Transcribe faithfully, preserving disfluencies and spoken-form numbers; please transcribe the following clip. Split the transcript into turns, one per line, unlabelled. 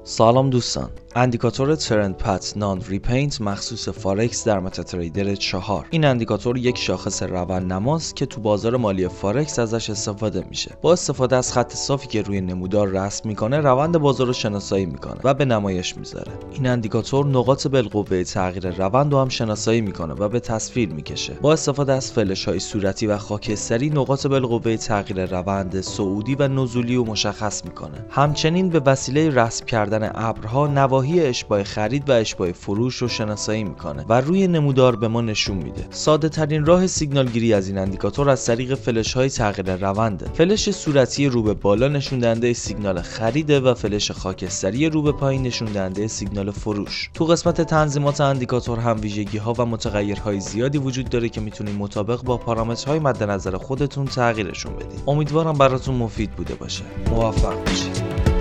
سلام دوستان، اندیکاتور ترند پت نان ریپینت مخصوص فارکس در متاتریدر چهار. این اندیکاتور یک شاخص روند نماست که تو بازار مالی فارکس ازش استفاده میشه. با استفاده از خط صافی که روی نمودار رسم میکنه روند بازار رو شناسایی میکنه و به نمایش میذاره. این اندیکاتور نقاط بالقوه تغییر روند رو هم شناسایی میکنه و به تصویر میکشه. با استفاده از فلش های صورتی و خاکستری نقاط بالقوه تغییر روند صعودی و نزولی رو مشخص میکنه. همچنین به وسیله رسم کردن ابرها نواحی اشباع خرید و اشباع فروش رو شناسایی میکنه و روی نمودار به ما نشون میده. ساده ترین راه سیگنال گیری از این اندیکاتور از طریق فلش های تغییر رونده. فلش صورتی رو به بالا نشون دهنده سیگنال خریده و فلش خاکستری رو به پایین نشون دهنده سیگنال فروش. تو قسمت تنظیمات اندیکاتور هم ویژگی ها و متغیرهای زیادی وجود داره که میتونید مطابق با پارامترهای مد نظر خودتون تغییرشون بدید. امیدوارم براتون مفید بوده باشه. موفق باشید.